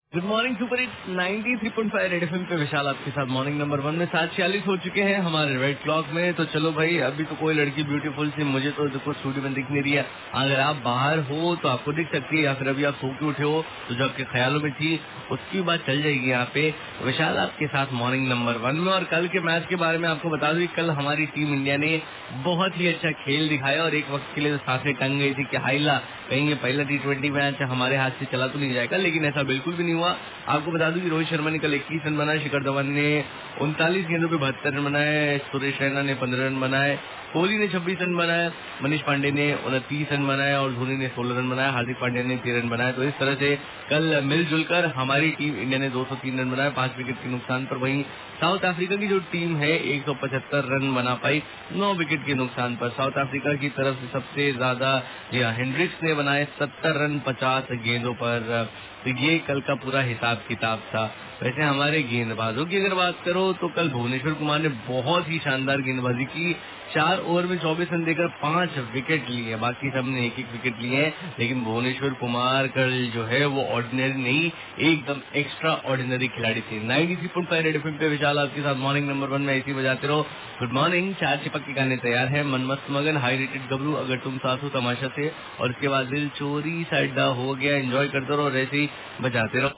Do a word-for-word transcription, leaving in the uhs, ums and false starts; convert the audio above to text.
Good morning super hit ninety three point five red FM पे विशाल आपके साथ morning number one में सात छियालीस हो चुके हैं हमारे रेड क्लॉक में। तो चलो भाई, अभी तो कोई लड़की ब्यूटीफुल सी मुझे तो देखो स्टूडियो में दिख नहीं रही है। अगर आप बाहर हो तो आपको दिख सकती है, या फिर अभी आप सो के उठे हो तो जो आपके ख्यालों में थी उसकी बात चल जाएगी यहाँ पे। विशाल आपके साथ मॉर्निंग नंबर वन में। और कल के मैच के बारे में आपको बता दूं, कल हमारी टीम इंडिया ने बहुत ही अच्छा खेल दिखाया और एक वक्त के लिए सांसें टंग गई थी कि हाइला कहीं ये पहला टी ट्वेंटी मैच हमारे हाथ से चला तो नहीं जाएगा, लेकिन ऐसा बिल्कुल भी नहीं हुआ। आपको बता दूं कि रोहित शर्मा ने कल इक्कीस रन बनाए, शिखर धवन ने उनतालीस गेंदों पे बहत्तर रन बनाए, सुरेश रैना ने पंद्रह रन बनाए, कोहली ने छब्बीस रन बनाए, मनीष पांडे ने उनतीस रन बनाए और धोनी ने सोलह रन बनाए, हार्दिक पांड्या ने तेरह रन बनाए। तो इस तरह से कल मिलजुल कर हमारी टीम इंडिया ने दो सौ तीन रन बनाए पांच विकेट के नुकसान पर। वहीं साउथ अफ्रीका की जो टीम है एक सौ पचहत्तर रन बना पाई नौ विकेट के नुकसान पर। साउथ अफ्रीका की तरफ से सबसे ज्यादा हेनरिक्स ने बनाए सत्तर रन पचास गेंदों पर। तो ये कल का पूरा हिसाब किताब था। वैसे हमारे गेंदबाजों की अगर बात करो तो कल भुवनेश्वर कुमार ने बहुत ही शानदार गेंदबाजी की। चार ओवर में चौबीस रन देकर पांच विकेट लिए, बाकी सबने एक एक विकेट लिए हैं, लेकिन भुवनेश्वर कुमार कल जो है वो ऑर्डिनरी नहीं, एकदम एक्स्ट्रा ऑर्डिनरी खिलाड़ी थे। Ninety three point five red FM पे विशाल आपके साथ मॉर्निंग नंबर वन में ऐसी बजाते रहो। Good morning. चार चिपक के गाने तैयार है, मनमस्त मगन, हाई रेटेड गबरू, अगर तुम साथ हो तमाशा से, और उसके बाद दिल चोरी साइडा हो गया। एंजॉय करते रहो और ऐसे ही बजाते रहो।